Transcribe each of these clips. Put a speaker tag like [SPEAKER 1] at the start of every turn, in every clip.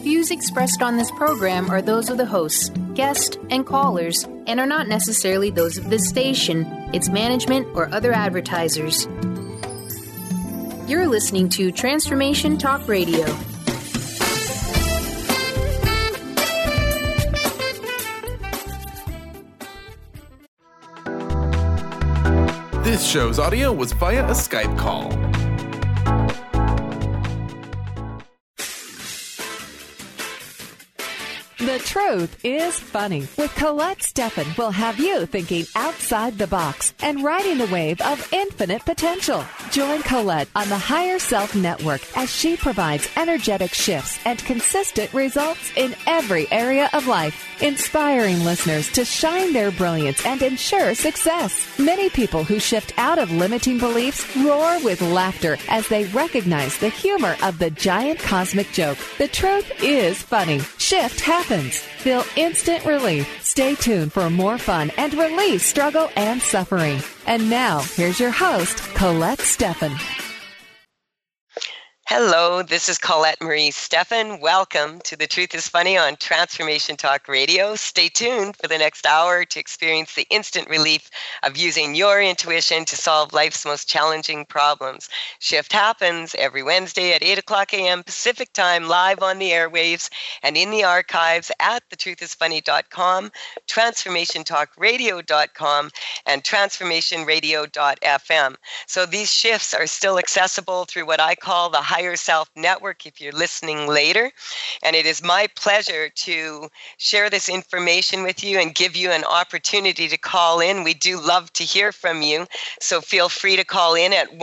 [SPEAKER 1] Views expressed on this program are those of the hosts, guests, and callers, and are not necessarily those of this station, its management, or other advertisers. You're listening to Transformation Talk Radio.
[SPEAKER 2] This show's audio was via a Skype call.
[SPEAKER 3] The Truth is Funny with Colette Steffen will have you thinking outside the box and riding the wave of infinite potential. Join Colette on the Higher Self Network as she provides energetic shifts and consistent results in every area of life, inspiring listeners to shine their brilliance and ensure success. Many people who shift out of limiting beliefs roar with laughter as they recognize the humor of the giant cosmic joke. The truth is funny. Shift happens. Feel instant relief. Stay tuned for more fun and release struggle and suffering. And now, here's your host, Colette Steffen.
[SPEAKER 4] Hello, this is Colette Marie Steffen. Welcome to The Truth is Funny on Transformation Talk Radio. Stay tuned for the next hour to experience the instant relief of using your intuition to solve life's most challenging problems. Shift happens every Wednesday at 8 o'clock a.m. Pacific Time, live on the airwaves and in the archives at thetruthisfunny.com, transformationtalkradio.com, and transformationradio.fm. So these shifts are still accessible through what I call the Higher Self Network if you're listening later. And it is my pleasure to share this information with you and give you an opportunity to call in. We do love to hear from you. So feel free to call in at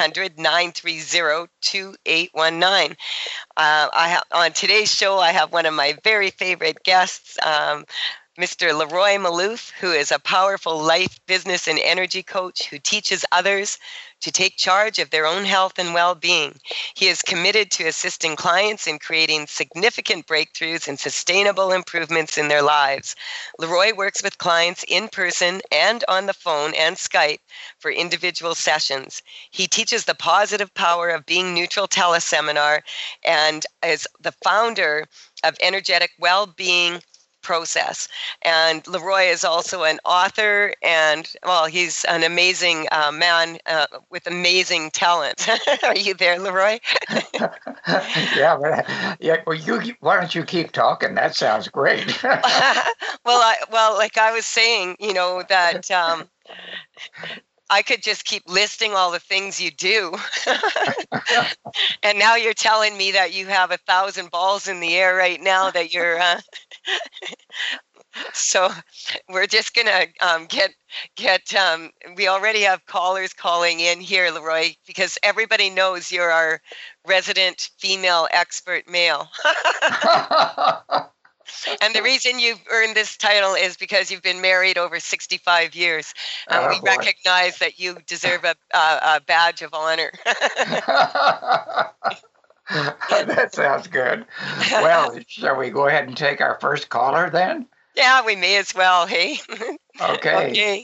[SPEAKER 4] 1-800-930-2819. On today's show, I have one of my very favorite guests, Mr. Leroy Maloof, who is a powerful life, business, and energy coach who teaches others to take charge of their own health and well-being. He is committed to assisting clients in creating significant breakthroughs and sustainable improvements in their lives. Leroy works with clients in person and on the phone and Skype for individual sessions. He teaches the positive power of being neutral teleseminar and is the founder of Energetic Well-Being Process. And Leroy is also an author, and well, he's an amazing man with amazing talent. Are you there, Leroy?
[SPEAKER 5] Yeah, but well, why don't you keep talking? That sounds great.
[SPEAKER 4] Like I was saying, you know, that I could just keep listing all the things you do. And now you're telling me that you have 1,000 balls in the air right now that you're so we're just gonna get we already have callers calling in here, Leroy, because everybody knows you're our resident female expert male. And the reason you've earned this title is because you've been married over 65 years. We recognize that you deserve a badge of honor.
[SPEAKER 5] That sounds good. Well, shall we go ahead and take our first caller then?
[SPEAKER 4] Yeah, we may as well, hey?
[SPEAKER 5] Okay.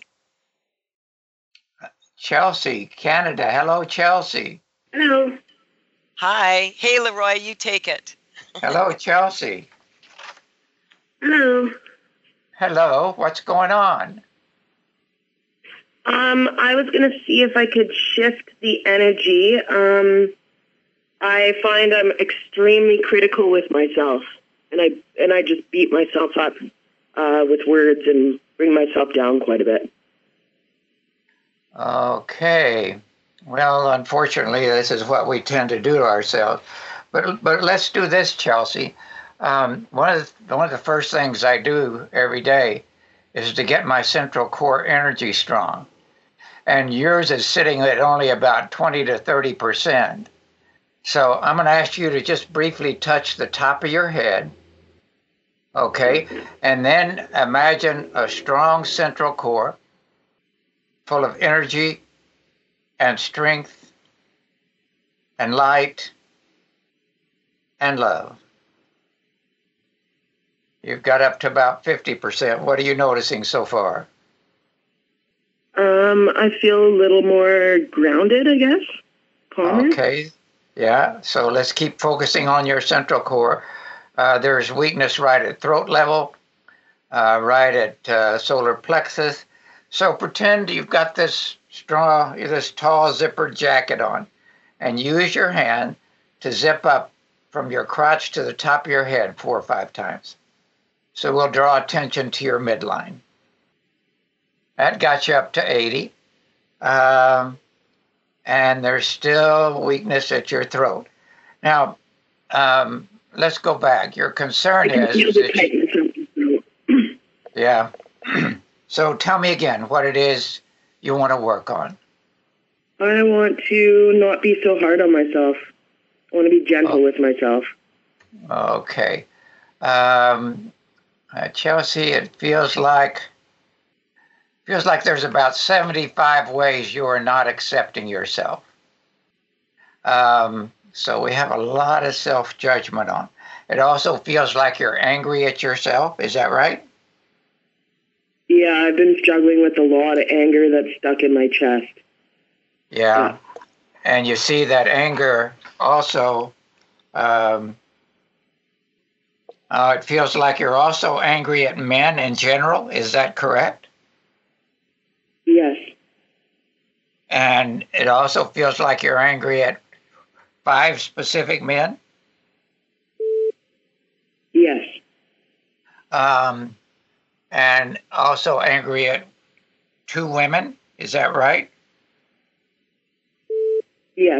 [SPEAKER 5] Chelsea, Canada. Hello, Chelsea.
[SPEAKER 6] Hello.
[SPEAKER 4] Hi. Hey, Leroy, you take it.
[SPEAKER 5] Hello, Chelsea.
[SPEAKER 6] Hello.
[SPEAKER 5] Hello. What's going on?
[SPEAKER 6] I was going to see if I could shift the energy. I find I'm extremely critical with myself, and I just beat myself up with words and bring myself down quite a bit.
[SPEAKER 5] Okay. Well, unfortunately, this is what we tend to do to ourselves. But let's do this, Chelsea. One of the first things I do every day is to get my central core energy strong. And yours is sitting at only about 20 to 30%. So I'm going to ask you to just briefly touch the top of your head. Okay. And then imagine a strong central core full of energy and strength and light and love. You've got up to about 50%. What are you noticing so far?
[SPEAKER 6] I feel a little more grounded, I guess. Calmer.
[SPEAKER 5] Okay. Yeah. So let's keep focusing on your central core. There's weakness right at throat level, right at solar plexus. So pretend you've got this tall zippered jacket on, and use your hand to zip up from your crotch to the top of your head 4 or 5 times. So we'll draw attention to your midline. That got you up to 80. And there's still weakness at your throat. Now, let's go back. Your concern is yeah. So tell me again what it is you want to work on.
[SPEAKER 6] I want to not be so hard on myself. I want to be gentle with myself.
[SPEAKER 5] Okay. Chelsea, it feels like there's about 75 ways you are not accepting yourself. So we have a lot of self-judgment on. It also feels like you're angry at yourself. Is that right?
[SPEAKER 6] Yeah, I've been struggling with a lot of anger that's stuck in my chest.
[SPEAKER 5] Yeah. And you see that anger also, it feels like you're also angry at men in general. Is that correct?
[SPEAKER 6] Yes.
[SPEAKER 5] And it also feels like you're angry at 5 specific men?
[SPEAKER 6] Yes.
[SPEAKER 5] And also angry at 2 women. Is that right?
[SPEAKER 6] Yes.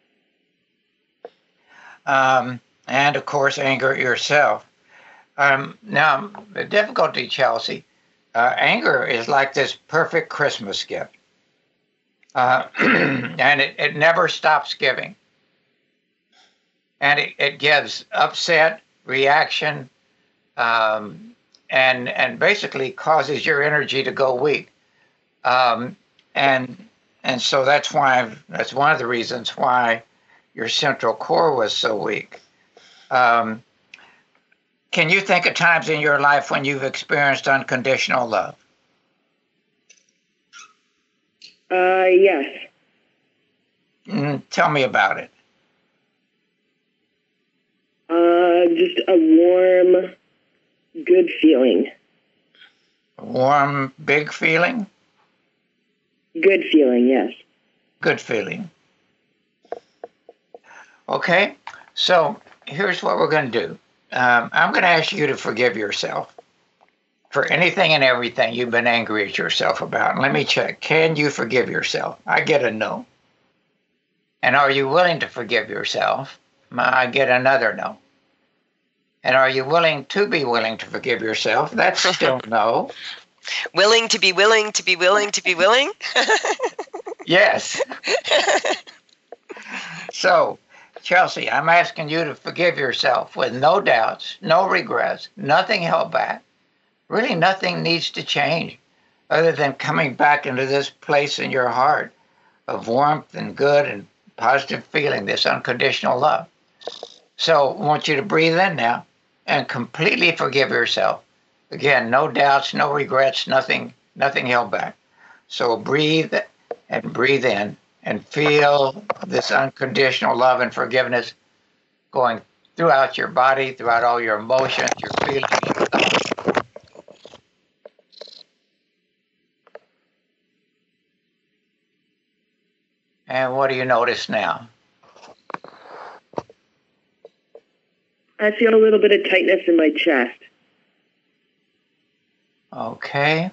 [SPEAKER 5] And of course, anger at yourself. Now, the difficulty, Chelsea, anger is like this perfect Christmas gift. And it never stops giving. And it gives upset, reaction, and basically causes your energy to go weak. And so that's one of the reasons why your central core was so weak. Can you think of times in your life when you've experienced unconditional love?
[SPEAKER 6] Yes.
[SPEAKER 5] Tell me about it.
[SPEAKER 6] Just a warm, good feeling.
[SPEAKER 5] A warm, big feeling?
[SPEAKER 6] Good feeling, yes.
[SPEAKER 5] Good feeling. Okay, so here's what we're going to do. I'm going to ask you to forgive yourself for anything and everything you've been angry at yourself about. And let me check. Can you forgive yourself? I get a no. And are you willing to forgive yourself? I get another no. And are you willing to forgive yourself? That's still no.
[SPEAKER 4] Willing to be willing to be willing to be willing?
[SPEAKER 5] Yes. So, Chelsea, I'm asking you to forgive yourself with no doubts, no regrets, nothing held back. Really nothing needs to change other than coming back into this place in your heart of warmth and good and positive feeling, this unconditional love. So I want you to breathe in now and completely forgive yourself. Again, no doubts, no regrets, nothing held back. So breathe and breathe in and feel this unconditional love and forgiveness going throughout your body, throughout all your emotions, your feelings, your thoughts. And what do you notice now?
[SPEAKER 6] I feel a little bit of tightness in my chest.
[SPEAKER 5] Okay.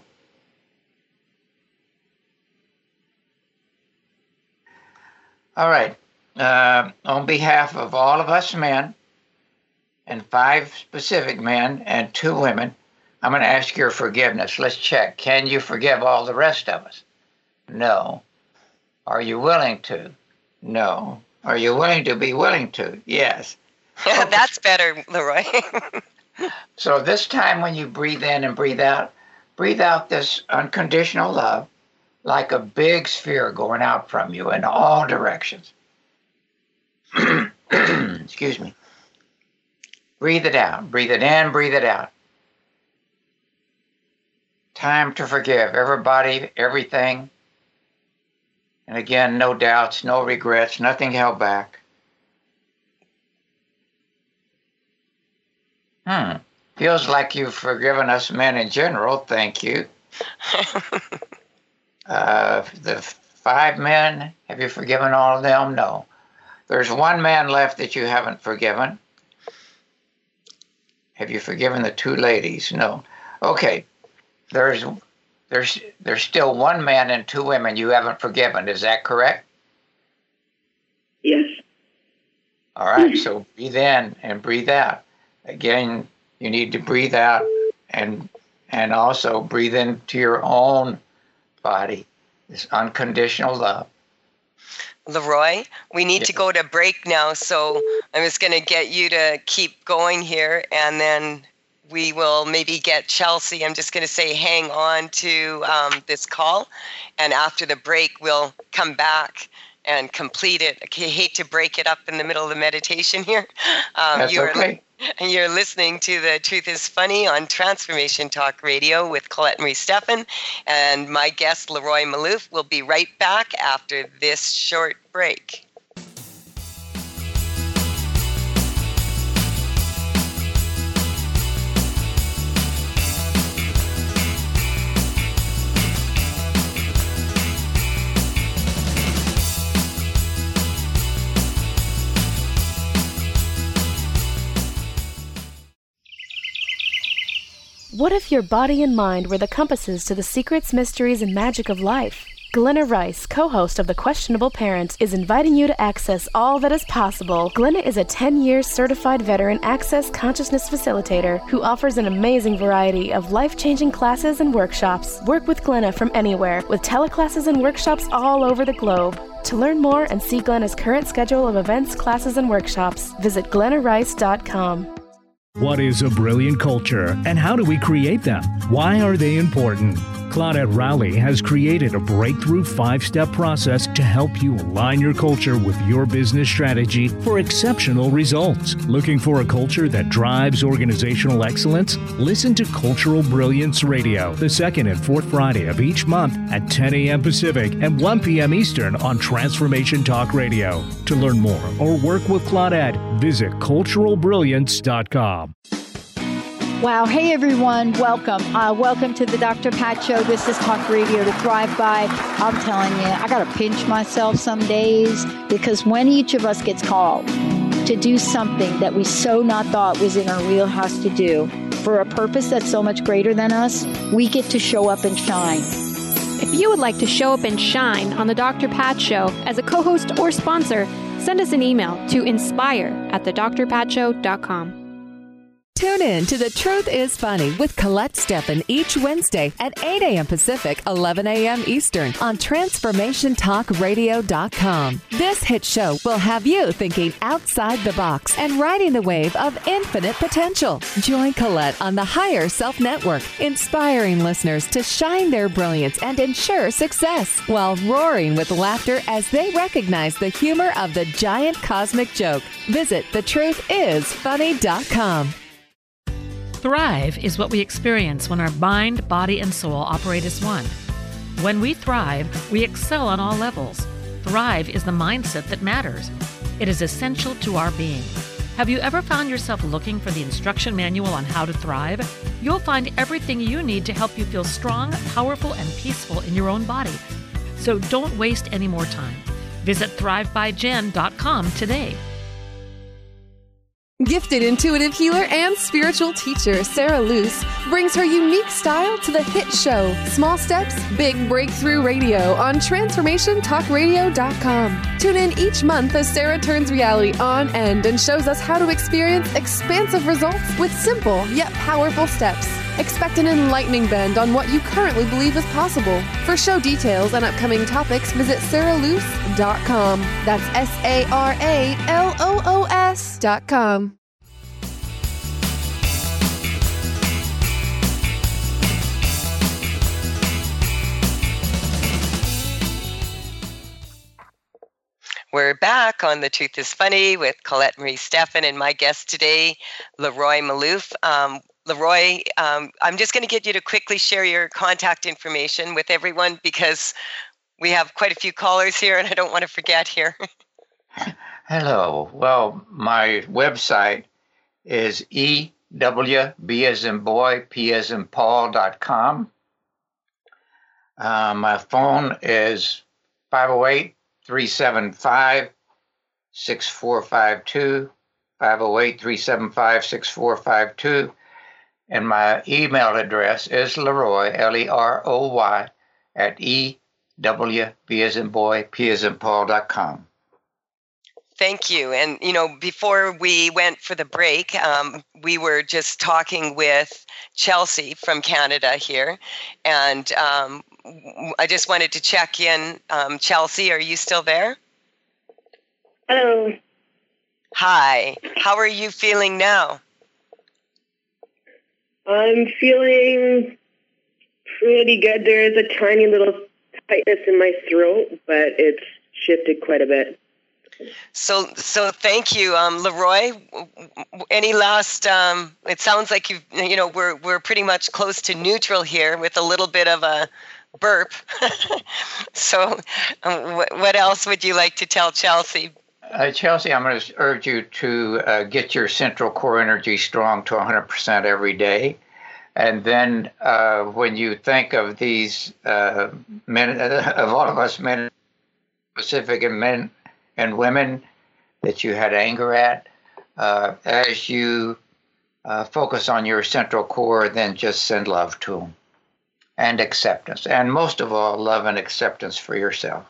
[SPEAKER 5] All right. On behalf of all of us men, and 5 specific men and 2 women, I'm going to ask your forgiveness. Let's check. Can you forgive all the rest of us? No. Are you willing to? No. Are you willing to be willing to? Yes.
[SPEAKER 4] That's better, Leroy.
[SPEAKER 5] So this time when you breathe in and breathe out this unconditional love like a big sphere going out from you in all directions. Excuse me. Breathe it out. Breathe it in, breathe it out. Time to forgive everybody, everything. And again, no doubts, no regrets, nothing held back. Feels like you've forgiven us men in general. Thank you. The 5 men, have you forgiven all of them? No. There's 1 man left that you haven't forgiven. Have you forgiven the 2 ladies? No. Okay. There's still 1 man and 2 women you haven't forgiven. Is that correct?
[SPEAKER 6] Yes.
[SPEAKER 5] All right. So breathe in and breathe out. Again, you need to breathe out and also breathe into your own body. This unconditional love.
[SPEAKER 4] Leroy, we need to go to break now, so I'm just going to get you to keep going here, and then we will maybe get Chelsea. I'm just going to say hang on to this call, and after the break, we'll come back and complete it. I hate to break it up in the middle of the meditation here.
[SPEAKER 5] That's okay.
[SPEAKER 4] You're listening to The Truth is Funny on Transformation Talk Radio with Colette Marie Steffen, and my guest, Leroy Maloof, will be right back after this short break.
[SPEAKER 7] What if your body and mind were the compasses to the secrets, mysteries, and magic of life? Glenna Rice, co-host of The Questionable Parent, is inviting you to access all that is possible. Glenna is a 10-year certified veteran access consciousness facilitator who offers an amazing variety of life-changing classes and workshops. Work with Glenna from anywhere, with teleclasses and workshops all over the globe. To learn more and see Glenna's current schedule of events, classes, and workshops, visit glennarice.com.
[SPEAKER 8] What is a brilliant culture, and how do we create them? Why are they important? Claudette Rowley has created a breakthrough 5-step process to help you align your culture with your business strategy for exceptional results. Looking for a culture that drives organizational excellence? Listen to Cultural Brilliance Radio, the second and fourth Friday of each month at 10 a.m. Pacific and 1 p.m. Eastern on Transformation Talk Radio. To learn more or work with Claudette, visit culturalbrilliance.com.
[SPEAKER 9] Wow. Hey, everyone. Welcome. Welcome to the Dr. Pat Show. This is Talk Radio to Thrive By. I'm telling you, I got to pinch myself some days, because when each of us gets called to do something that we so not thought was in our wheelhouse to do for a purpose that's so much greater than us, we get to show up and shine.
[SPEAKER 10] If you would like to show up and shine on the Dr. Pat Show as a co-host or sponsor, send us an email to inspire@thedrpatshow.com.
[SPEAKER 3] Tune in to The Truth is Funny with Colette Steffen each Wednesday at 8 a.m. Pacific, 11 a.m. Eastern on TransformationTalkRadio.com. This hit show will have you thinking outside the box and riding the wave of infinite potential. Join Colette on the Higher Self Network, inspiring listeners to shine their brilliance and ensure success while roaring with laughter as they recognize the humor of the giant cosmic joke. Visit thetruthисfunny.com.
[SPEAKER 11] Thrive is what we experience when our mind, body, and soul operate as one. When we thrive, we excel on all levels. Thrive is the mindset that matters. It is essential to our being. Have you ever found yourself looking for the instruction manual on how to thrive? You'll find everything you need to help you feel strong, powerful, and peaceful in your own body. So don't waste any more time. Visit thrivebyjen.com today.
[SPEAKER 12] Gifted intuitive healer and spiritual teacher Sarah Luce brings her unique style to the hit show Small Steps, Big Breakthrough Radio on TransformationTalkRadio.com. Tune in each month as Sarah turns reality on end and shows us how to experience expansive results with simple yet powerful steps. Expect an enlightening bend on what you currently believe is possible. For show details and upcoming topics, visit SarahLuce.com. That's SarahLoos.com.
[SPEAKER 4] We're back on The Truth is Funny with Colette Marie Steffen and my guest today, Leroy Maloof. Leroy, I'm just going to get you to quickly share your contact information with everyone because we have quite a few callers here and I don't want to forget here.
[SPEAKER 5] Hello. Well, my website is B as in boy, P as in Paul.com. My phone is 508-375-6452, 508-375-6452. And my email address is Leroy, Leroy, at B as in boy, P as in Paul.com.
[SPEAKER 4] Thank you. And, before we went for the break, we were just talking with Chelsea from Canada here. And I just wanted to check in. Chelsea, are you still there?
[SPEAKER 6] Hello.
[SPEAKER 4] Hi. How are you feeling now?
[SPEAKER 6] I'm feeling pretty good. There is a tiny little tightness in my throat, but it's shifted quite a bit.
[SPEAKER 4] So thank you, Leroy. Any last? It sounds like we're pretty much close to neutral here with a little bit of a burp. So, what else would you like to tell Chelsea?
[SPEAKER 5] Chelsea, I'm going to urge you to get your central core energy strong to 100% every day. And then when you think of these men, of all of us men, Pacific and men and women that you had anger at, as you focus on your central core, then just send love to them and acceptance. And most of all, love and acceptance for yourself.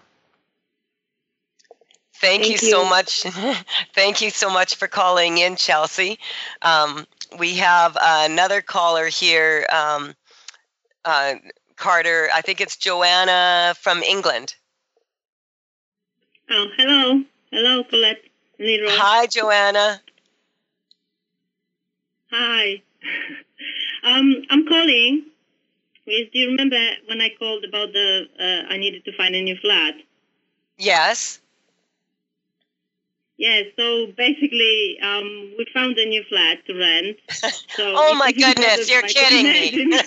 [SPEAKER 4] Thank you so much. Thank you so much for calling in, Chelsea. We have another caller here, Carter. I think it's Joanna from England.
[SPEAKER 13] Oh, hello. Hello, Colette. Leroy.
[SPEAKER 4] Hi, Joanna.
[SPEAKER 13] Hi. I'm calling. Yes, do you remember when I called about I needed to find a new flat?
[SPEAKER 4] Yes.
[SPEAKER 13] Yeah, so basically, we found a new flat to rent. So
[SPEAKER 4] oh my goodness, you're kidding me.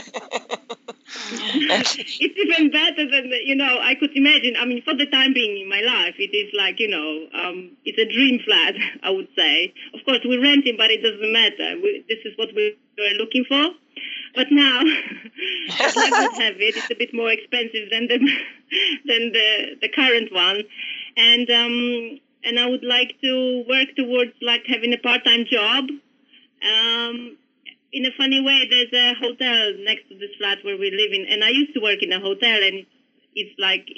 [SPEAKER 13] It's even better than, I could imagine. I mean, for the time being in my life, it is like, it's a dream flat, I would say. Of course, we're renting, but it doesn't matter. This is what we were looking for. But now, as luck would have it, it's a bit more expensive than the current one. And I would like to work towards having a part-time job. In a funny way, there's a hotel next to this flat where we live in, and I used to work in a hotel, and it's like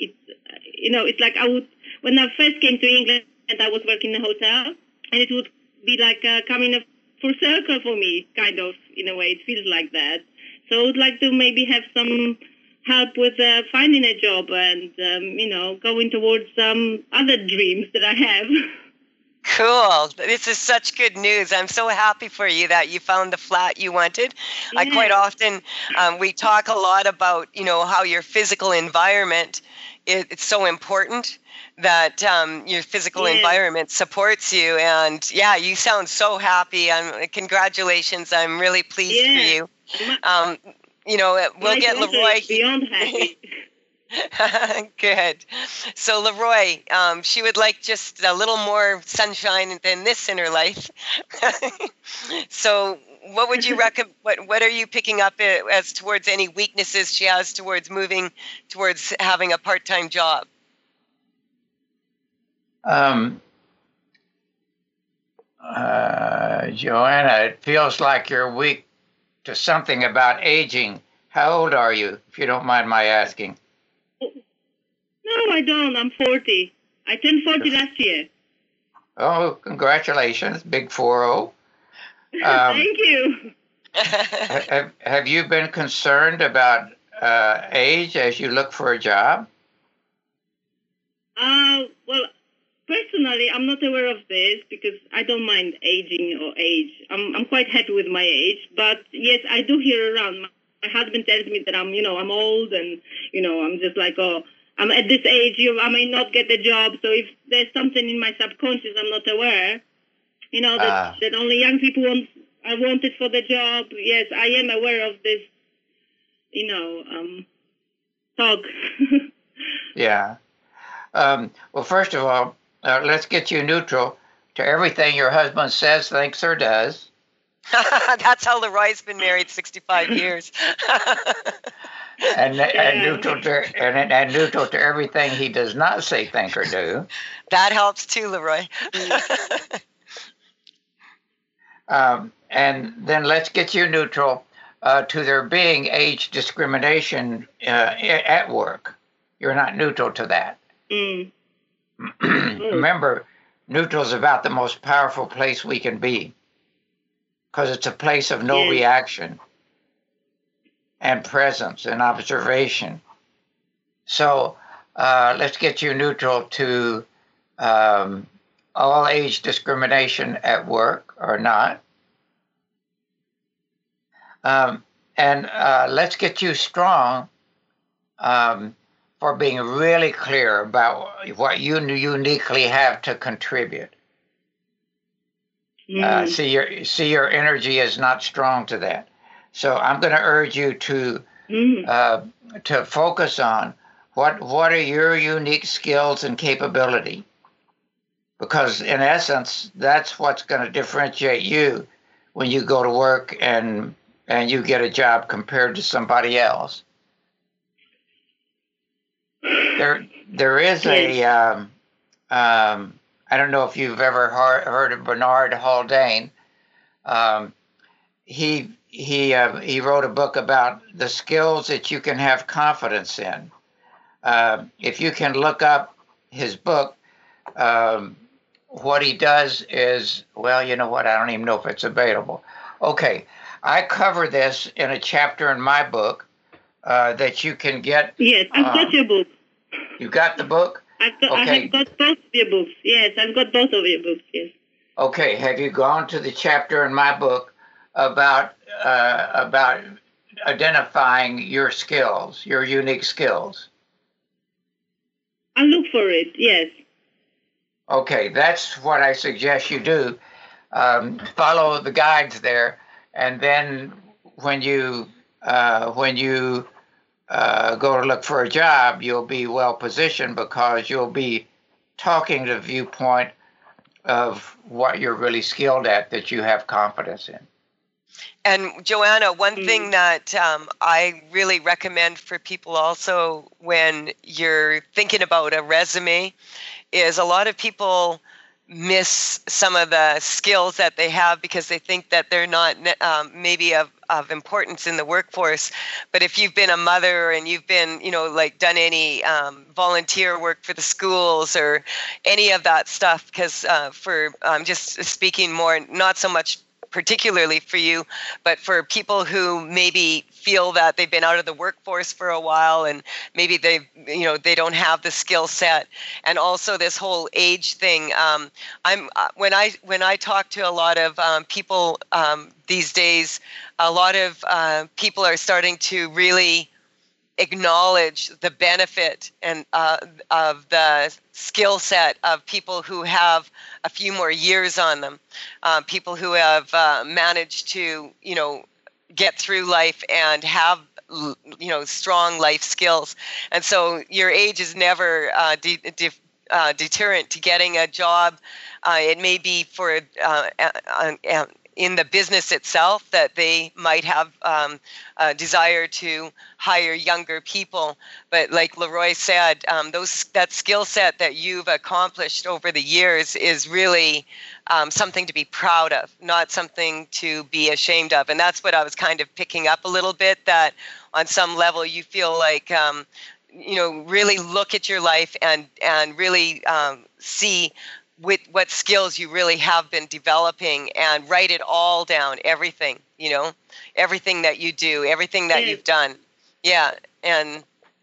[SPEAKER 13] when I first came to England, I was working in a hotel, and it would be like coming a full circle for me, kind of, in a way. It feels like that. So I would like to maybe have some help with finding a job and, going towards some other dreams that I have.
[SPEAKER 4] Cool. This is such good news. I'm so happy for you that you found the flat you wanted. Yeah. I quite often, we talk a lot about, how your physical environment, it's so important that your physical environment supports you. And yeah, you sound so happy. Congratulations. I'm really pleased for you. We'll get Leroy.
[SPEAKER 13] Beyond happy.
[SPEAKER 4] Good. So Leroy, she would like just a little more sunshine than this in her life. So what would you recommend? What are you picking up as towards any weaknesses she has towards moving towards having a part-time job?
[SPEAKER 5] Joanna, it feels like you're weak to something about aging. How old are you, if you don't mind my asking?
[SPEAKER 13] No, I don't. I'm 40. I turned 40 last year.
[SPEAKER 5] Oh, congratulations. Big 4-0.
[SPEAKER 13] Thank you.
[SPEAKER 5] Have you been concerned about age as you look for a job?
[SPEAKER 13] Well, personally, I'm not aware of this because I don't mind aging or age. I'm quite happy with my age. But yes, I do hear around. My husband tells me that I'm old and, I'm just like, I'm at this age, I may not get the job. So if there's something in my subconscious I'm not aware, that only young people are wanted for the job. Yes, I am aware of this, talk.
[SPEAKER 5] Yeah. Well, first of all, let's get you neutral to everything your husband says, thinks, or does.
[SPEAKER 4] That's how Leroy's been married 65 years.
[SPEAKER 5] and neutral to everything he does not say, think, or do.
[SPEAKER 4] That helps too, Leroy.
[SPEAKER 5] And then let's get you neutral to there being age discrimination at work. You're not neutral to that. Remember, neutral is about the most powerful place we can be, because it's a place of no reaction and presence and observation. So let's get you neutral to all age discrimination at work or not. And let's get you strong for being really clear about what you uniquely have to contribute. See your energy is not strong to that. So I'm going to urge you to focus on what are your unique skills and capability, because in essence that's what's going to differentiate you when you go to work and you get a job compared to somebody else. There is a I don't know if you've ever heard of Bernard Haldane. He wrote a book about the skills that you can have confidence in. If you can look up his book, what he does is, well, you know what? I don't even know if it's available. Okay, I cover this in a chapter in my book that you can get.
[SPEAKER 13] Yes, I've got your book.
[SPEAKER 5] You got the book?
[SPEAKER 13] I have got both of your books. Yes, I've got both of your books. Yes.
[SPEAKER 5] Okay. Have you gone to the chapter in my book about identifying your skills, your unique skills?
[SPEAKER 13] I'll look for it. Yes.
[SPEAKER 5] Okay, that's what I suggest you do. Follow the guides there, and then when you go to look for a job, you'll be well positioned because you'll be talking to the viewpoint of what you're really skilled at, that you have confidence in.
[SPEAKER 4] And Joanna, one thing that I really recommend for people also when you're thinking about a resume is a lot of people miss some of the skills that they have because they think that they're not maybe of importance in the workforce. But if you've been a mother and you've been, like done any volunteer work for the schools or any of that stuff, because I'm just speaking more, not so much particularly for you, but for people who maybe feel that they've been out of the workforce for a while and maybe they don't have the skill set, and also this whole age thing. When I talk to a lot of people these days, a lot of people are starting to really acknowledge the benefit and of the skill set of people who have a few more years on them, people who have managed to, get through life and have, strong life skills. And so your age is never deterrent to getting a job. It may be for in the business itself that they might have a desire to hire younger people. But like Leroy said, that skill set that you've accomplished over the years is really something to be proud of, not something to be ashamed of. And that's what I was kind of picking up a little bit, that on some level you feel like, really look at your life and really see with what skills you really have been developing, and write it all down, everything, everything that you do, everything that you've done. Yeah. And,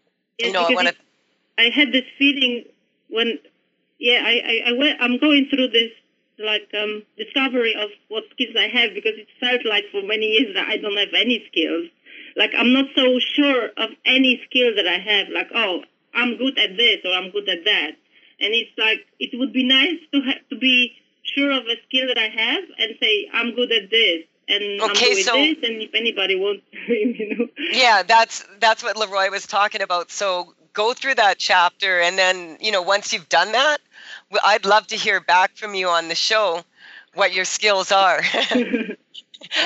[SPEAKER 13] I had this feeling when, I'm going through this, discovery of what skills I have, because it felt like for many years that I don't have any skills. Like, I'm not so sure of any skill that I have, like, oh, I'm good at this or I'm good at that. And it's like, it would be nice to be sure of a skill that I have and say, I'm good at this, and I'm good at this, and if anybody wants,
[SPEAKER 4] Yeah, that's what Leroy was talking about. So go through that chapter, and then, once you've done that, I'd love to hear back from you on the show what your skills are.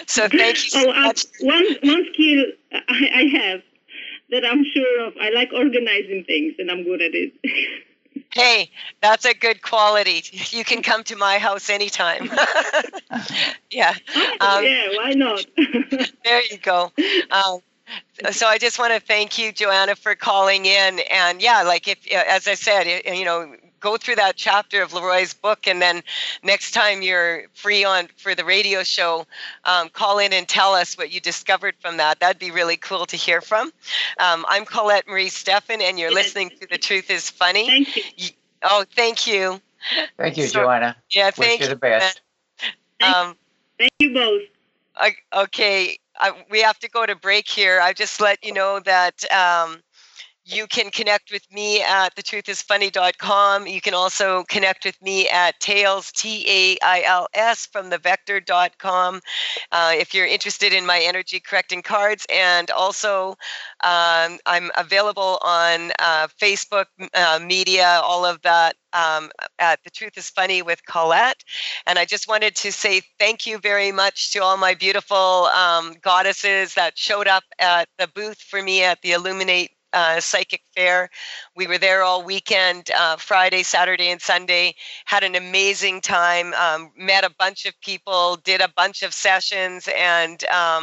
[SPEAKER 4] So thank you so much.
[SPEAKER 13] One skill I have that I'm sure of, I like organizing things, and I'm good at it.
[SPEAKER 4] Hey, that's a good quality. You can come to my house anytime. Yeah.
[SPEAKER 13] Yeah, why not?
[SPEAKER 4] There you go. So I just want to thank you, Joanna, for calling in. And yeah, like if, as I said, go through that chapter of Leroy's book, and then next time you're free for the radio show, call in and tell us what you discovered from that. That'd be really cool to hear from. I'm Colette Marie Steffen, and you're listening to The Truth is Funny.
[SPEAKER 13] Thank you.
[SPEAKER 4] Oh, thank you.
[SPEAKER 5] Thank you, Joanna.
[SPEAKER 4] Yeah, thank you.
[SPEAKER 5] Wish you the best.
[SPEAKER 13] Thank you both.
[SPEAKER 4] Okay, we have to go to break here. I just let you know that you can connect with me at thetruthisfunny.com. You can also connect with me at Tails, Tails, from thevector.com if you're interested in my energy correcting cards. And also, I'm available on Facebook, media, all of that, at The Truth is Funny with Colette. And I just wanted to say thank you very much to all my beautiful goddesses that showed up at the booth for me at the Illuminate Psychic Fair. We were there all weekend, Friday, Saturday, and Sunday. Had an amazing time. Met a bunch of people. Did a bunch of sessions, and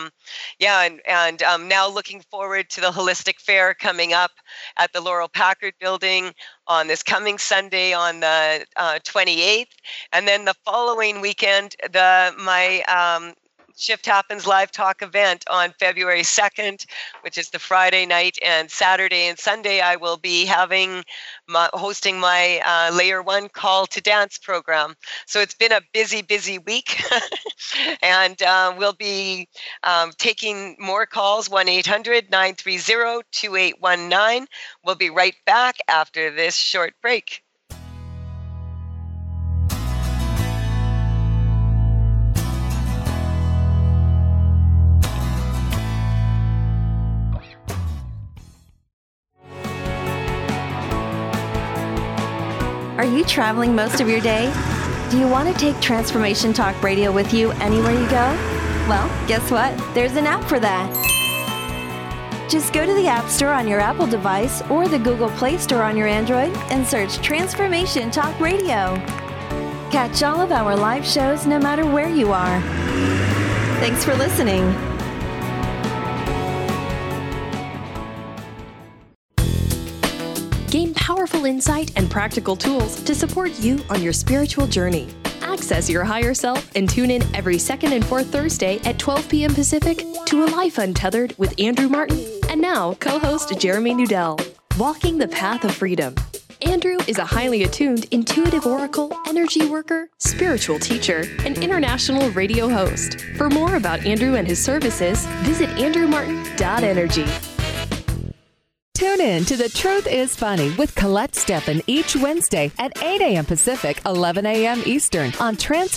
[SPEAKER 4] now looking forward to the Holistic Fair coming up at the Laurel Packard Building on this coming Sunday on the 28th, and then the following weekend, my Shift Happens Live Talk event on February 2nd, which is the Friday night, and Saturday and Sunday I will be hosting my Layer 1 Call to Dance program. So it's been a busy, busy week, and we'll be taking more calls, 1-800-930-2819. We'll be right back after this short break.
[SPEAKER 14] Are you traveling most of your day? Do you want to take Transformation Talk Radio with you anywhere you go? Well, guess what? There's an app for that. Just go to the App Store on your Apple device or the Google Play Store on your Android and search Transformation Talk Radio. Catch all of our live shows no matter where you are. Thanks for listening.
[SPEAKER 15] Gain powerful insight and practical tools to support you on your spiritual journey. Access your higher self and tune in every second and fourth Thursday at 12 p.m. Pacific to A Life Untethered with Andrew Martin and now co-host Jeremy Nudell. Walking the Path of Freedom. Andrew is a highly attuned, intuitive oracle, energy worker, spiritual teacher, and international radio host. For more about Andrew and his services, visit andrewmartin.energy.
[SPEAKER 3] Tune in to The Truth is Funny with Colette Steffen each Wednesday at 8 a.m. Pacific, 11 a.m. Eastern on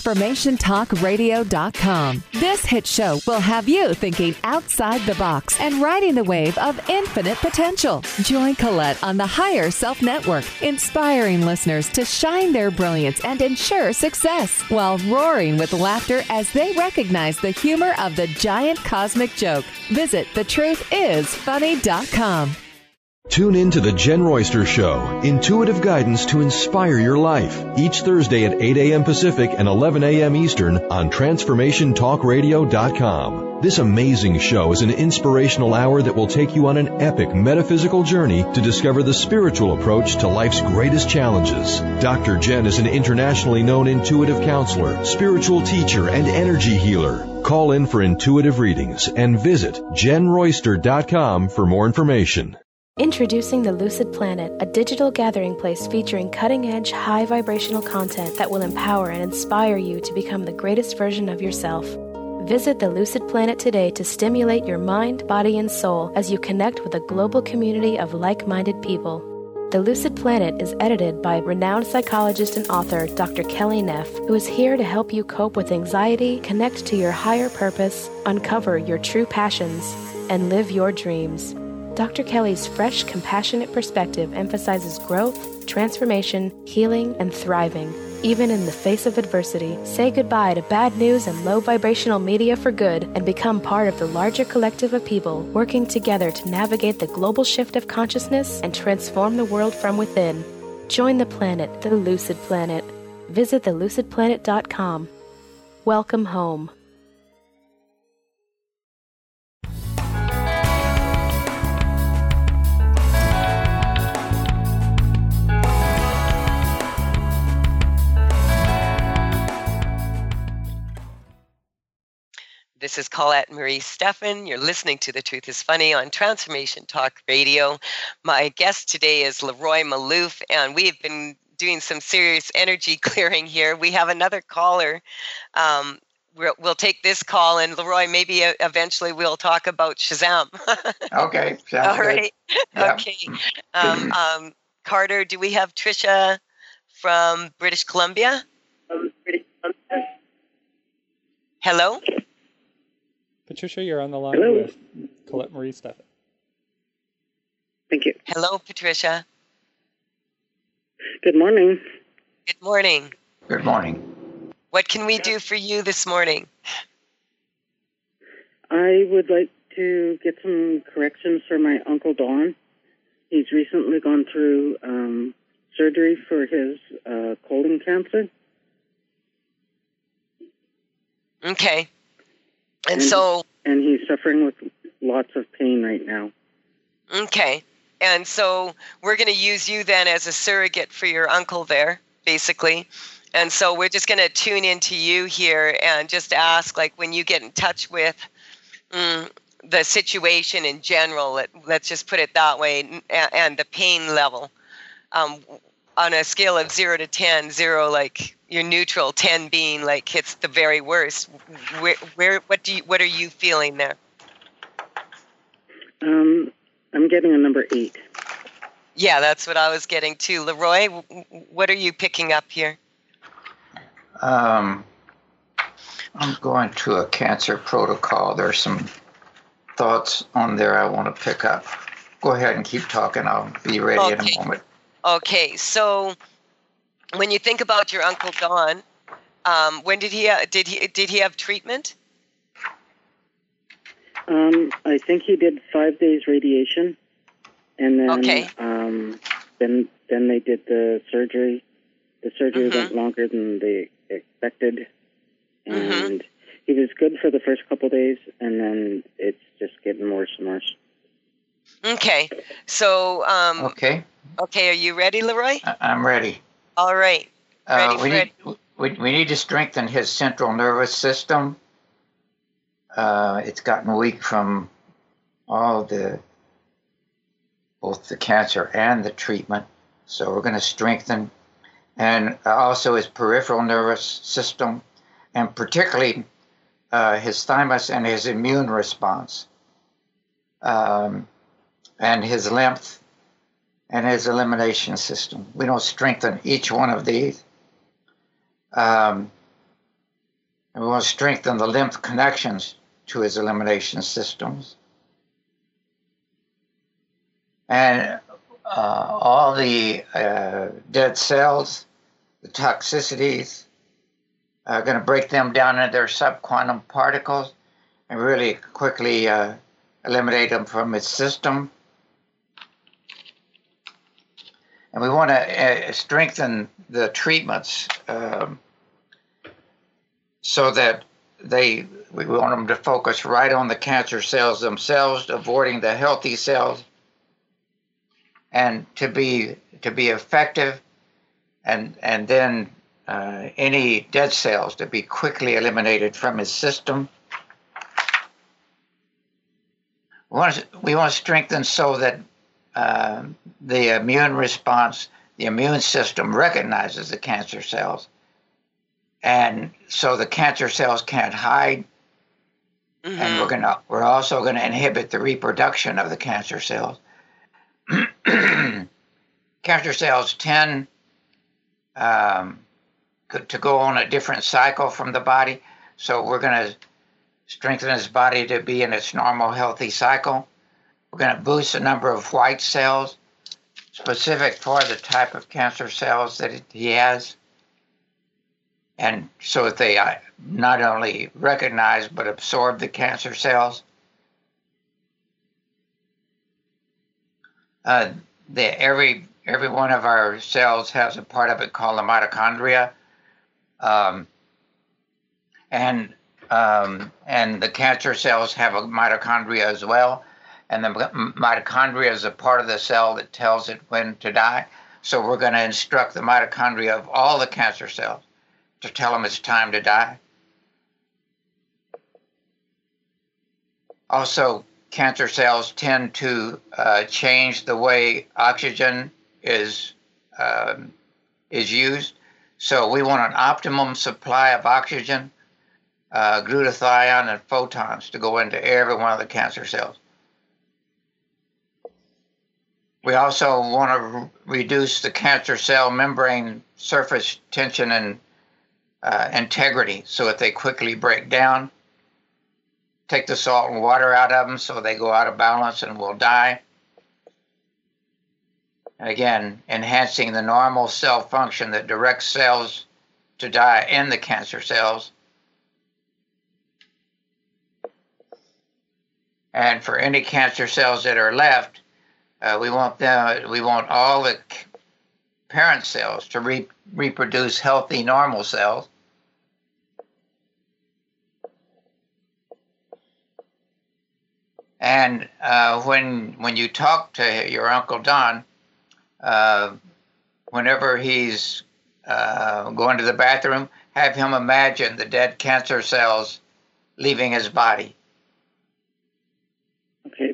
[SPEAKER 3] TransformationTalkRadio.com. This hit show will have you thinking outside the box and riding the wave of infinite potential. Join Colette on the Higher Self Network, inspiring listeners to shine their brilliance and ensure success while roaring with laughter as they recognize the humor of the giant cosmic joke. Visit thetruthисfunny.com.
[SPEAKER 16] Tune in to The Jen Royster Show, intuitive guidance to inspire your life, each Thursday at 8 a.m. Pacific and 11 a.m. Eastern on TransformationTalkRadio.com. This amazing show is an inspirational hour that will take you on an epic metaphysical journey to discover the spiritual approach to life's greatest challenges. Dr. Jen is an internationally known intuitive counselor, spiritual teacher, and energy healer. Call in for intuitive readings and visit JenRoyster.com for more information.
[SPEAKER 7] Introducing the Lucid Planet, a digital gathering place featuring cutting-edge, high-vibrational content that will empower and inspire you to become the greatest version of yourself. Visit the Lucid Planet today to stimulate your mind, body, and soul as you connect with a global community of like-minded people. The Lucid Planet is edited by renowned psychologist and author Dr. Kelly Neff, who is here to help you cope with anxiety, connect to your higher purpose, uncover your true passions, and live your dreams. Dr. Kelly's fresh, compassionate perspective emphasizes growth, transformation, healing, and thriving. Even in the face of adversity, say goodbye to bad news and low vibrational media for good and become part of the larger collective of people working together to navigate the global shift of consciousness and transform the world from within. Join the planet, the Lucid Planet. Visit thelucidplanet.com. Welcome home.
[SPEAKER 4] This is Colette Marie Steffen. You're listening to The Truth is Funny on Transformation Talk Radio. My guest today is Leroy Maloof, and we've been doing some serious energy clearing here. We have another caller. We'll take this call, and Leroy, maybe eventually we'll talk about Shazam.
[SPEAKER 5] Okay, sounds
[SPEAKER 4] All
[SPEAKER 5] good.
[SPEAKER 4] right.
[SPEAKER 5] Yeah.
[SPEAKER 4] Okay. Carter, do we have Tricia from British Columbia? Hello?
[SPEAKER 17] Patricia, you're on the line
[SPEAKER 6] Hello.
[SPEAKER 17] with Colette Marie Steffen.
[SPEAKER 6] Thank you.
[SPEAKER 4] Hello, Patricia.
[SPEAKER 6] Good morning.
[SPEAKER 4] Good morning.
[SPEAKER 5] Good morning.
[SPEAKER 4] What can we do for you this morning?
[SPEAKER 6] I would like to get some corrections for my Uncle Don. He's recently gone through surgery for his colon cancer.
[SPEAKER 4] Okay. And so...
[SPEAKER 6] And he's suffering with lots of pain right now.
[SPEAKER 4] Okay. And so we're going to use you then as a surrogate for your uncle there, basically. And so we're just going to tune into you here and just ask, like, when you get in touch with the situation in general, let's just put it that way, and the pain level, on a scale of 0 to 10, 0 like you're neutral, 10 being like it's the very worst. What are you feeling there?
[SPEAKER 6] I'm getting a number 8.
[SPEAKER 4] Yeah, that's what I was getting too. Leroy, what are you picking up here?
[SPEAKER 5] I'm going to a cancer protocol. There's some thoughts on there I want to pick up. Go ahead and keep talking. I'll be ready in a moment.
[SPEAKER 4] Okay, so when you think about your Uncle Don, when did he have treatment?
[SPEAKER 6] I think he did 5 days radiation, and then then they did the surgery. The surgery went longer than they expected, and he was good for the first couple of days, and then it's just getting worse and worse.
[SPEAKER 4] Okay, so
[SPEAKER 5] Okay,
[SPEAKER 4] are you ready, Leroy?
[SPEAKER 5] I'm ready.
[SPEAKER 4] All right.
[SPEAKER 5] We need to strengthen his central nervous system. It's gotten weak from both the cancer and the treatment. So we're going to strengthen, and also his peripheral nervous system, and particularly his thymus and his immune response, and his lymph and his elimination system. We don't strengthen each one of these. And we want to strengthen the lymph connections to his elimination systems. And all the dead cells, the toxicities, are going to break them down into their subquantum particles and really quickly eliminate them from its system. And we want to strengthen the treatments so that we want them to focus right on the cancer cells themselves, avoiding the healthy cells, and to be effective, and then any dead cells to be quickly eliminated from his system. We want to strengthen so that the immune response, the immune system recognizes the cancer cells, and so the cancer cells can't hide. And we're also going to inhibit the reproduction of the cancer cells. Cancer cells tend to go on a different cycle from the body, so we're going to strengthen his body to be in its normal, healthy cycle. We're going to boost the number of white cells specific for the type of cancer cells that he has. and so that they not only recognize but absorb the cancer cells. Every one of our cells has a part of it called the mitochondria, and the cancer cells have a mitochondria as well. And the mitochondria is a part of the cell that tells it when to die. So we're going to instruct the mitochondria of all the cancer cells to tell them it's time to die. Also, cancer cells tend to change the way oxygen is used. So we want an optimum supply of oxygen, glutathione, and photons to go into every one of the cancer cells. We also want to reduce the cancer cell membrane surface tension and integrity so that they quickly break down. Take the salt and water out of them so they go out of balance and will die. And again, enhancing the normal cell function that directs cells to die in the cancer cells. And for any cancer cells that are left, we want all the parent cells to reproduce healthy, normal cells. And when you talk to your Uncle Don, whenever he's going to the bathroom, have him imagine the dead cancer cells leaving his body.
[SPEAKER 6] Okay.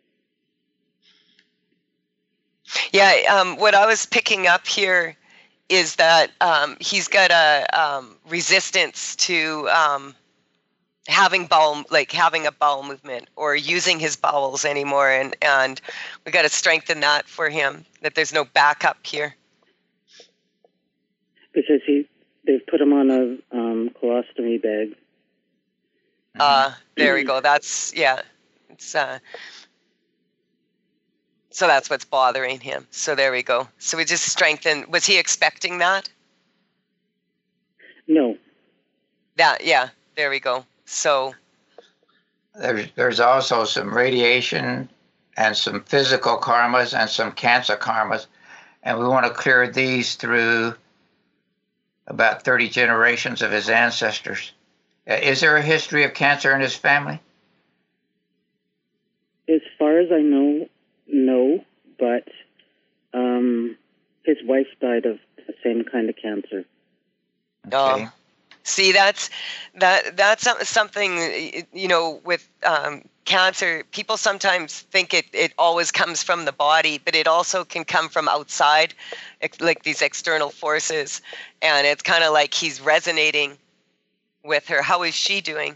[SPEAKER 4] Yeah, what I was picking up here is that he's got a resistance to having a bowel movement or using his bowels anymore, and we got to strengthen that for him. That there's no backup here.
[SPEAKER 6] Because they've put him on a colostomy bag.
[SPEAKER 4] There we go. That's It's so that's what's bothering him. So there we go. So we just strengthen. Was he expecting that?
[SPEAKER 6] No.
[SPEAKER 4] There we go. So
[SPEAKER 5] there's also some radiation and some physical karmas and some cancer karmas, and we want to clear these through about 30 generations of his ancestors. Is there a history of cancer in his family?
[SPEAKER 6] As far as I know, no, but his wife died of the same kind of cancer.
[SPEAKER 5] Okay.
[SPEAKER 4] See, that's something, with cancer. People sometimes think it always comes from the body, but it also can come from outside, like these external forces. And it's kind of like he's resonating with her. How is she doing?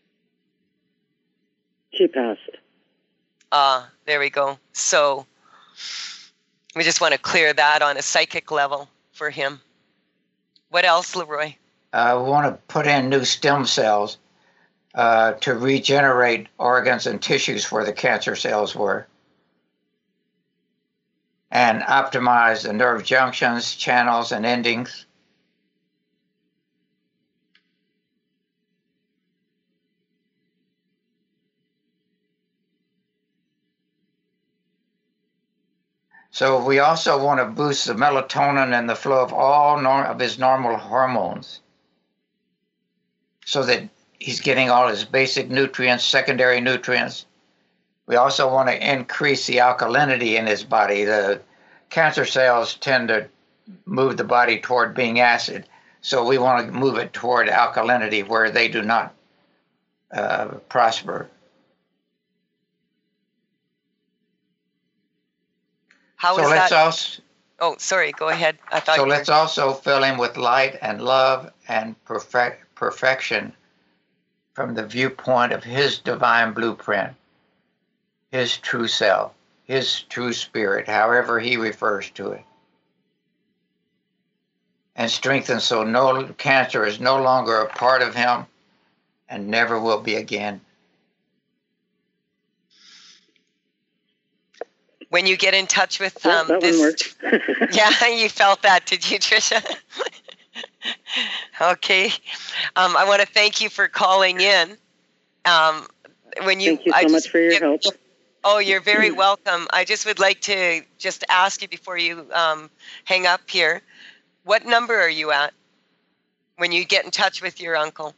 [SPEAKER 6] She passed.
[SPEAKER 4] There we go. So we just want to clear that on a psychic level for him. What else, Leroy?
[SPEAKER 5] We want to put in new stem cells to regenerate organs and tissues where the cancer cells were, and optimize the nerve junctions, channels, and endings. So we also want to boost the melatonin and the flow of all of his normal hormones so that he's getting all his basic nutrients, secondary nutrients. We also want to increase the alkalinity in his body. The cancer cells tend to move the body toward being acid, so we want to move it toward alkalinity where they do not prosper.
[SPEAKER 4] How
[SPEAKER 5] so
[SPEAKER 4] is
[SPEAKER 5] let's
[SPEAKER 4] that?
[SPEAKER 5] Also,
[SPEAKER 4] oh, sorry. Go ahead. I thought.
[SPEAKER 5] So let's also fill him with light and love and perfection from the viewpoint of his divine blueprint, his true self, his true spirit, however he refers to it, and strengthen so no cancer is no longer a part of him and never will be again.
[SPEAKER 4] When you get in touch with
[SPEAKER 6] that
[SPEAKER 4] this,
[SPEAKER 6] one worked.
[SPEAKER 4] yeah, you felt that, did you, Tricia? Okay. I want to thank you for calling in.
[SPEAKER 6] Thank you so much for your help.
[SPEAKER 4] Oh, you're very welcome. I just would like to just ask you before you hang up here, what number are you at when you get in touch with your uncle?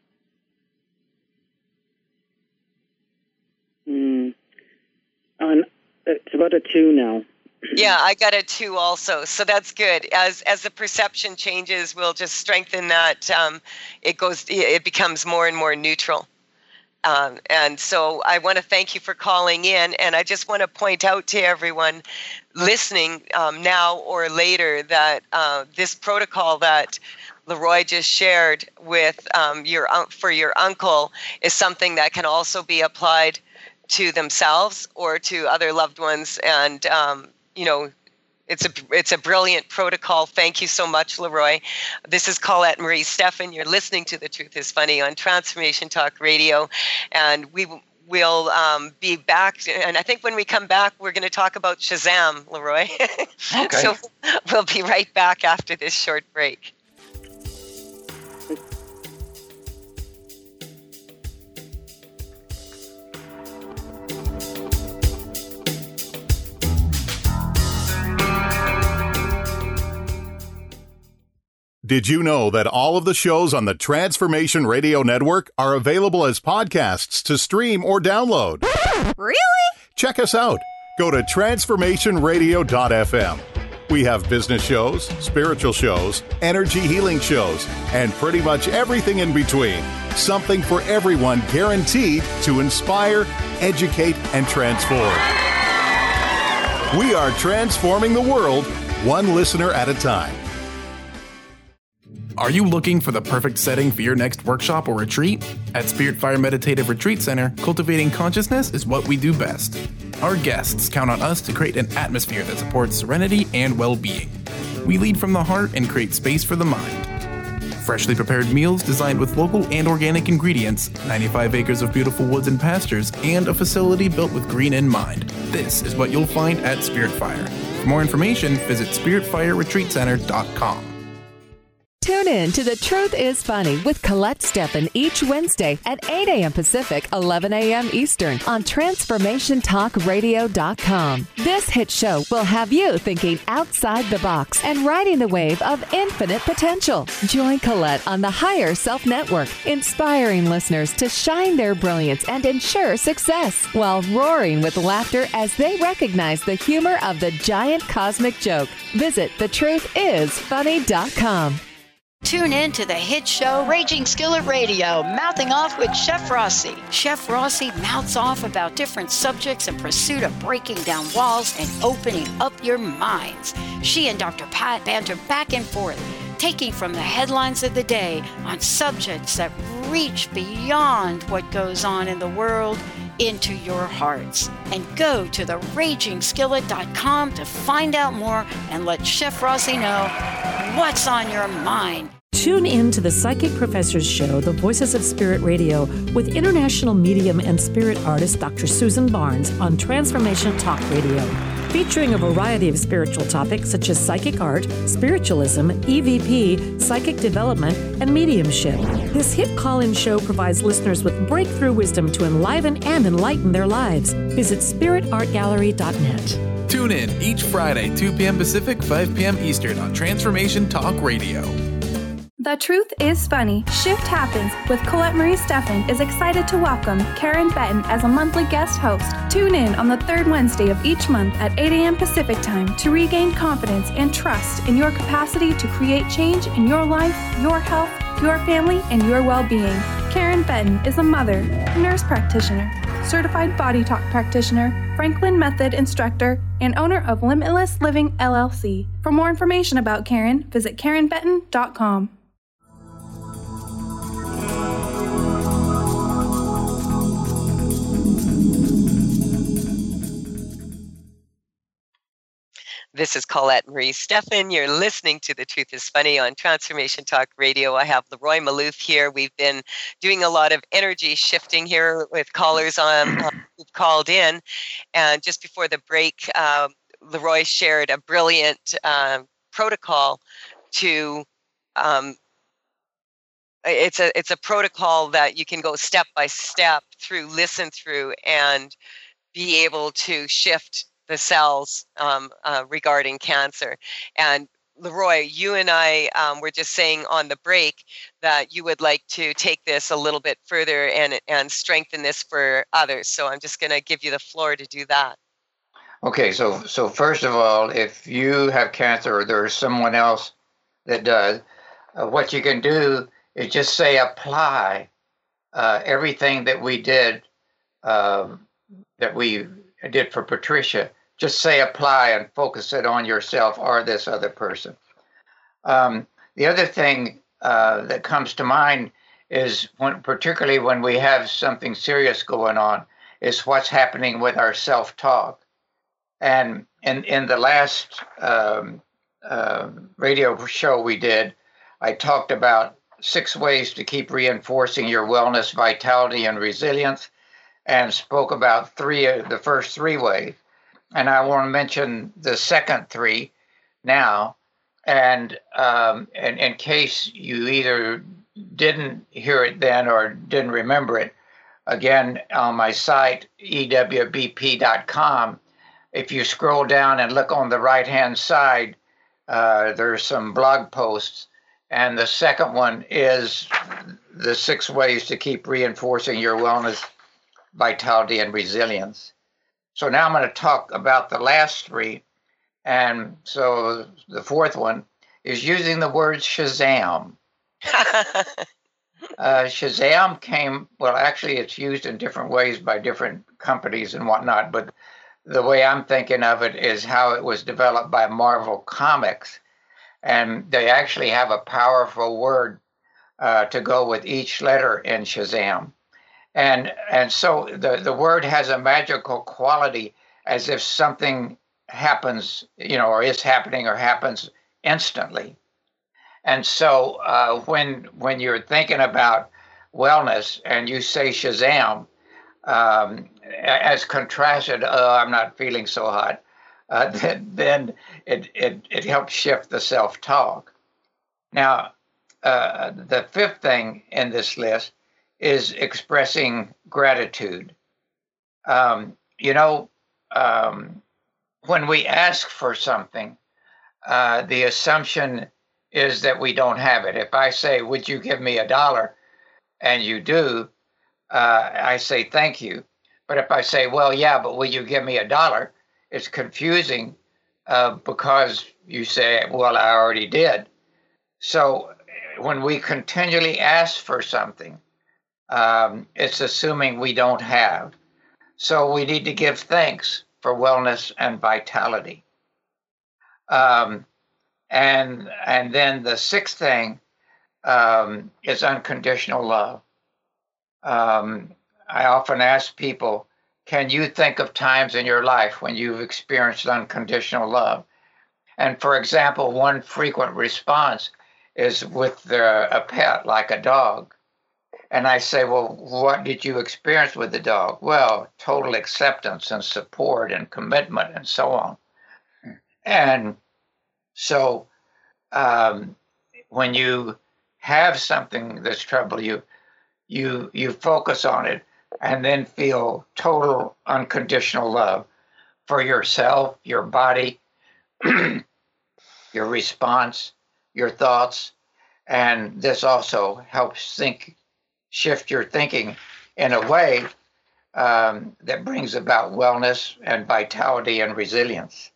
[SPEAKER 6] It's about a 2 now.
[SPEAKER 4] Yeah, I got a 2 also, so that's good. As the perception changes, we'll just strengthen that. It becomes more and more neutral. And so I want to thank you for calling in, and I just want to point out to everyone listening now or later that this protocol that Leroy just shared with for your uncle is something that can also be applied to themselves or to other loved ones, and it's a brilliant protocol. Thank you so much, Leroy. This is Colette Marie Steffen. You're listening to The Truth is Funny on Transformation Talk Radio, and we'll be back. And I think when we come back, we're going to talk about Shazam, Leroy.
[SPEAKER 5] Okay.
[SPEAKER 4] So we'll be right back after this short break.
[SPEAKER 18] Did you know that all of the shows on the Transformation Radio Network are available as podcasts to stream or download?
[SPEAKER 19] Really?
[SPEAKER 18] Check us out. Go to transformationradio.fm. We have business shows, spiritual shows, energy healing shows, and pretty much everything in between. Something for everyone, guaranteed to inspire, educate, and transform. We are transforming the world, one listener at a time.
[SPEAKER 2] Are you looking for the perfect setting for your next workshop or retreat? At Spirit Fire Meditative Retreat Center, cultivating consciousness is what we do best. Our guests count on us to create an atmosphere that supports serenity and well-being. We lead from the heart and create space for the mind. Freshly prepared meals designed with local and organic ingredients, 95 acres of beautiful woods and pastures, and a facility built with green in mind. This is what you'll find at Spirit Fire. For more information, visit spiritfireretreatcenter.com.
[SPEAKER 3] Tune in to The Truth is Funny with Colette Steffen each Wednesday at 8 a.m. Pacific, 11 a.m. Eastern on TransformationTalkRadio.com. This hit show will have you thinking outside the box and riding the wave of infinite potential. Join Colette on the Higher Self Network, inspiring listeners to shine their brilliance and ensure success while roaring with laughter as they recognize the humor of the giant cosmic joke. Visit thetruthisfunny.com.
[SPEAKER 20] Tune in to the hit show Raging Skillet Radio, Mouthing Off with Chef Rossi. Chef Rossi mouths off about different subjects in pursuit of breaking down walls and opening up your minds. She and Dr. Pat banter back and forth, taking from the headlines of the day on subjects that reach beyond what goes on in the world into your hearts. And go to theragingskillet.com to find out more and let Chef Rossi know what's on your mind.
[SPEAKER 21] Tune in to the Psychic Professors Show, The Voices of Spirit Radio, with international medium and spirit artist Dr. Susan Barnes on Transformation Talk Radio, featuring a variety of spiritual topics such as psychic art, spiritualism, EVP, psychic development, and mediumship. This hit call-in show provides listeners with breakthrough wisdom to enliven and enlighten their lives. Visit spiritartgallery.net.
[SPEAKER 2] Tune in each Friday, 2 p.m. Pacific, 5 p.m. Eastern on Transformation Talk Radio.
[SPEAKER 22] The Truth is Funny. Shift Happens with Colette Marie Steffen is excited to welcome Karen Benton as a monthly guest host. Tune in on the third Wednesday of each month at 8 a.m. Pacific Time to regain confidence and trust in your capacity to create change in your life, your health, your family, and your well-being. Karen Benton is a mother, nurse practitioner, certified body talk practitioner, Franklin Method instructor, and owner of Limitless Living LLC. For more information about Karen, visit KarenBenton.com.
[SPEAKER 4] This is Colette Marie Steffen. You're listening to The Truth is Funny on Transformation Talk Radio. I have Leroy Malouf here. We've been doing a lot of energy shifting here with callers who've called in. And just before the break, Leroy shared a brilliant protocol to it's a protocol that you can go step by step through, listen through, and be able to shift the cells regarding cancer. And Leroy, you and I were just saying on the break that you would like to take this a little bit further and strengthen this for others. So I'm just going to give you the floor to do that.
[SPEAKER 5] Okay, so first of all, if you have cancer or there's someone else that does, what you can do is just say apply everything that we did for Patricia. Just say apply and focus it on yourself or this other person. The other thing that comes to mind is particularly when we have something serious going on, is what's happening with our self-talk. And in the last radio show we did, I talked about 6 ways to keep reinforcing your wellness, vitality, and resilience, and spoke about the first 3 ways. And I want to mention the second 3 now. And in case you either didn't hear it then or didn't remember it, again, on my site, ewbp.com, if you scroll down and look on the right-hand side, there's some blog posts. And the second one is the 6 ways to keep reinforcing your wellness, vitality, and resilience. So now I'm going to talk about the last 3. And so the fourth one is using the word Shazam. Shazam came, well, actually it's used in different ways by different companies and whatnot, but the way I'm thinking of it is how it was developed by Marvel Comics. And they actually have a powerful word to go with each letter in Shazam. And so the word has a magical quality, as if something happens, or is happening or happens instantly. And so when you're thinking about wellness and you say Shazam, as contrasted, I'm not feeling so hot, then it helps shift the self-talk. Now, the 5th thing in this list is expressing gratitude. When we ask for something, the assumption is that we don't have it. If I say, would you give me $1? And you do, I say, thank you. But if I say, well, yeah, but will you give me $1? It's confusing because you say, well, I already did. So when we continually ask for something, it's assuming we don't have. So we need to give thanks for wellness and vitality. And then the 6th thing is unconditional love. I often ask people, can you think of times in your life when you've experienced unconditional love? And for example, one frequent response is with a pet, like a dog. And I say, well, what did you experience with the dog? Well, total acceptance and support and commitment and so on. And so when you have something that's troubling you, you focus on it and then feel total unconditional love for yourself, your body, your response, your thoughts. And this also helps shift your thinking in a way that brings about wellness and vitality and resilience.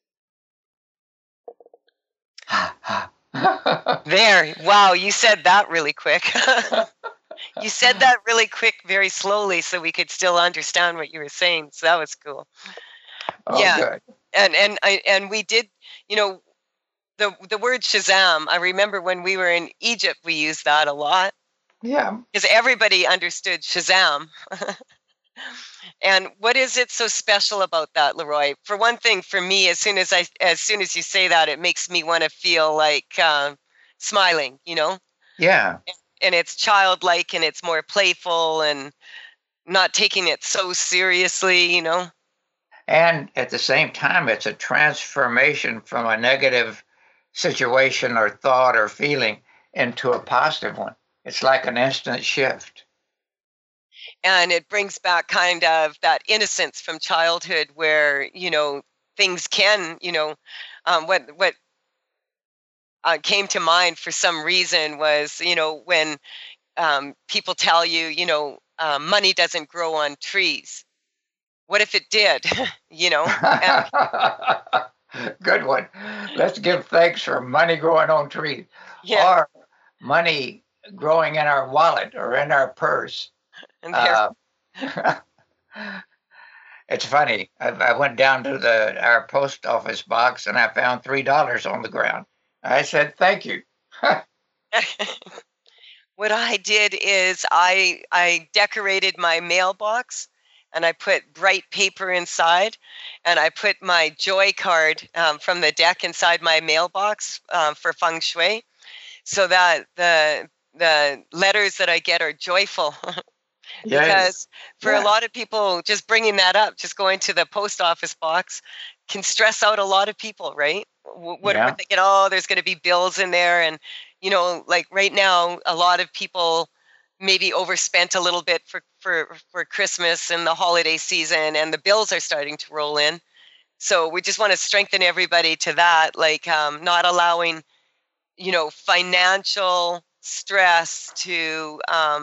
[SPEAKER 4] There. Wow, you said that really quick. You said that really quick, very slowly, so we could still understand what you were saying. So that was cool.
[SPEAKER 5] Oh,
[SPEAKER 4] yeah.
[SPEAKER 5] Good.
[SPEAKER 4] And we did, the word Shazam, I remember when we were in Egypt, we used that a lot.
[SPEAKER 5] Yeah.
[SPEAKER 4] Because everybody understood Shazam. And what is it so special about that, Leroy? For one thing, for me, as soon as you say that, it makes me want to feel like smiling,
[SPEAKER 5] Yeah.
[SPEAKER 4] And it's childlike and it's more playful and not taking it so seriously,
[SPEAKER 5] And at the same time, it's a transformation from a negative situation or thought or feeling into a positive one. It's like an instant shift.
[SPEAKER 4] And it brings back kind of that innocence from childhood where, things can, what came to mind for some reason was, when people tell you, money doesn't grow on trees. What if it did?
[SPEAKER 5] Good one. Let's give thanks for money growing on trees.
[SPEAKER 4] Yeah.
[SPEAKER 5] Or money growing in our wallet or in our purse.
[SPEAKER 4] And
[SPEAKER 5] it's funny. I went down to our post office box and I found $3 on the ground. I said, thank you.
[SPEAKER 4] What I did is I decorated my mailbox and I put bright paper inside, and I put my joy card from the deck inside my mailbox for feng shui, so that the letters that I get are joyful. Because for a lot of people, just bringing that up, just going to the post office box can stress out a lot of people, right? What we're thinking, there's going to be bills in there. And, like right now, a lot of people maybe overspent a little bit for Christmas and the holiday season, and the bills are starting to roll in. So we just want to strengthen everybody to that, like not allowing, financial stress to,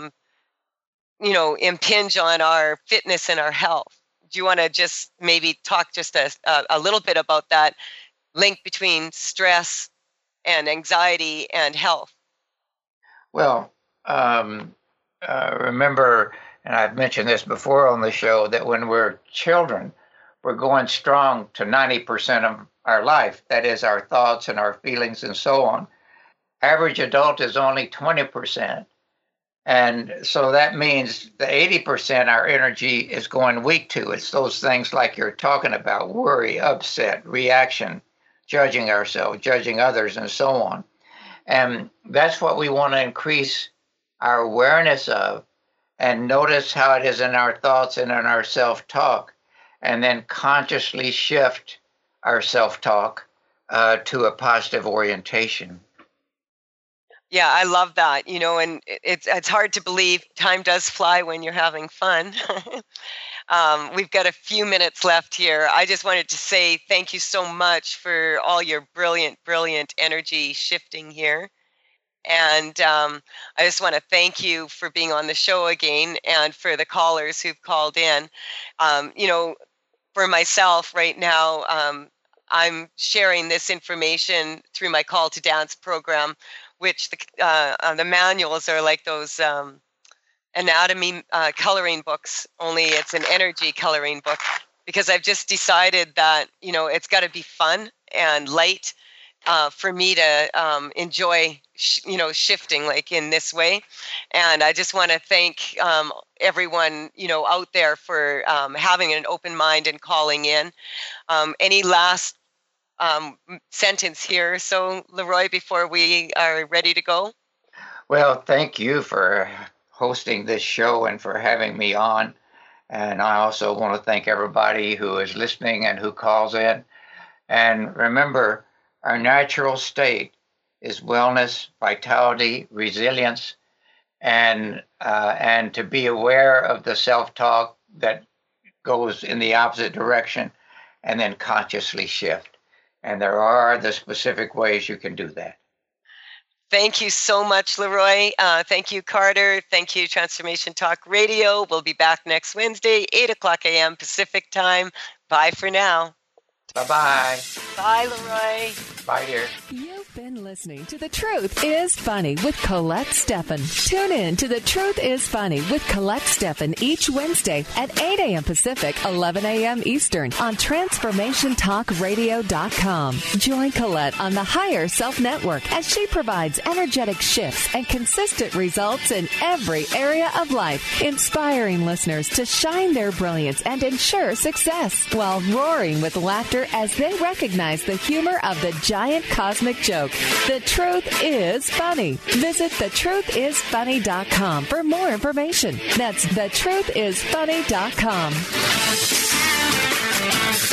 [SPEAKER 4] impinge on our fitness and our health. Do you want to just maybe talk just a little bit about that link between stress and anxiety and health?
[SPEAKER 5] Well, remember, and I've mentioned this before on the show, that when we're children, we're going strong to 90% of our life. That is our thoughts and our feelings and so on. Average adult is only 20%. And so that means the 80% our energy is going weak to. It's those things like you're talking about: worry, upset, reaction, judging ourselves, judging others, and so on. And that's what we want to increase our awareness of, and notice how it is in our thoughts and in our self-talk, and then consciously shift our self-talk to a positive orientation.
[SPEAKER 4] Yeah, I love that, and it's hard to believe time does fly when you're having fun. We've got a few minutes left here. I just wanted to say thank you so much for all your brilliant energy shifting here. And I just want to thank you for being on the show again, and for the callers who've called in. For myself right now, I'm sharing this information through my Call to Dance program, which the manuals are like those anatomy coloring books, only it's an energy coloring book, because I've just decided that, it's got to be fun and light for me to enjoy, shifting like in this way. And I just want to thank everyone, out there for having an open mind and calling in. Any last sentence here, so Leroy, before we are ready to go?
[SPEAKER 5] Well, thank you for hosting this show and for having me on. And I also want to thank everybody who is listening and who calls in. And remember, our natural state is wellness, vitality, resilience, and to be aware of the self-talk that goes in the opposite direction, and then consciously shift. And there are the specific ways you can do that.
[SPEAKER 4] Thank you so much, Leroy. Thank you, Carter. Thank you, Transformation Talk Radio. We'll be back next Wednesday, 8:00 a.m. Pacific time. Bye for now.
[SPEAKER 5] Bye-bye.
[SPEAKER 4] Bye, Leroy.
[SPEAKER 5] Bye, dear.
[SPEAKER 3] You've been listening to The Truth is Funny with Colette Steffen. Tune in to The Truth is Funny with Colette Steffen each Wednesday at 8 a.m. Pacific, 11 a.m. Eastern on TransformationTalkRadio.com. Join Colette on the Higher Self Network as she provides energetic shifts and consistent results in every area of life, inspiring listeners to shine their brilliance and ensure success while roaring with laughter as they recognize the humor of the giant cosmic joke. The Truth is Funny. Visit thetruthisfunny.com for more information. That's thetruthisfunny.com.